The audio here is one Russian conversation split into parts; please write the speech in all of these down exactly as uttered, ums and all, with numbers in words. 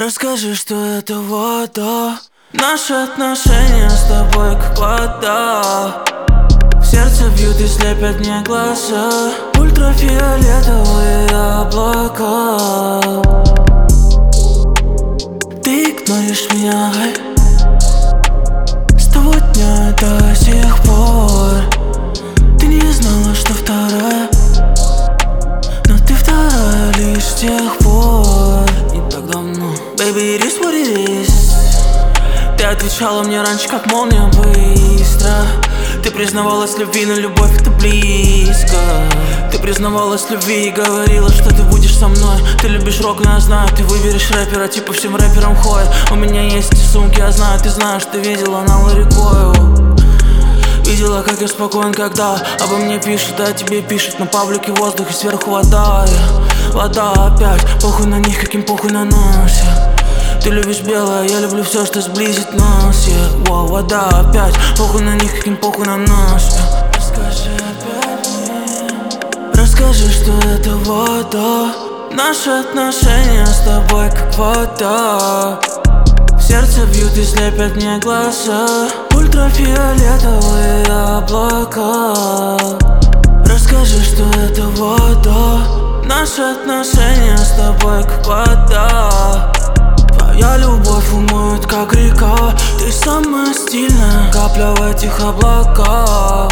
Расскажи, что это вода. Наши отношения с тобой как вода. В сердце бьют и слепят мне глаза ультрафиолетовые облака. Ты игноришь меня с того дня до сих пор. Ты не знала, что вторая, но ты вторая лишь с тех пор. Не так давно. Baby, it is what it is. Ты отвечала мне раньше, как молния, быстро. Ты признавалась в любви, но любовь это близко. Ты признавалась в любви и говорила, что ты будешь со мной. Ты любишь рок, но я знаю, ты выберешь рэпера, типа всем рэперам ходит. У меня есть эти сумки, я знаю, ты знаешь, ты видела на Ларикою. Видела, как я спокоен, когда обо мне пишут, а тебе пишут на паблике воздух и сверху вода. Вода опять, похуй на них, каким похуй на нас, yeah. Ты любишь белое, я люблю все, что сблизит нас, yeah. Wow, вода опять, похуй на них, каким похуй на нас, yeah. Расскажи опять мне. Расскажи, что это вода. Наши отношения с тобой как вода. В сердце бьют и слепят мне глаза ультрафиолетовые облака. Расскажи, что это вода. Наши отношения с тобой как вода. Твоя любовь умоет как река. Ты самая стильная капля в этих облаках.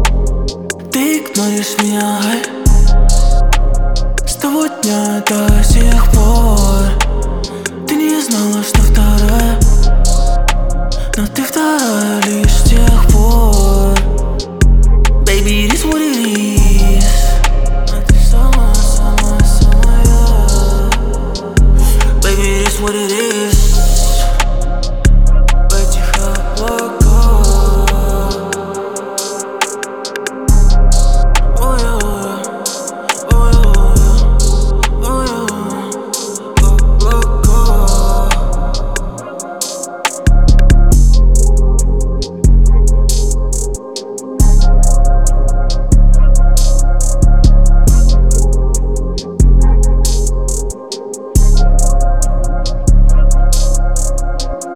Ты игноришь меня с того дня до сих пор.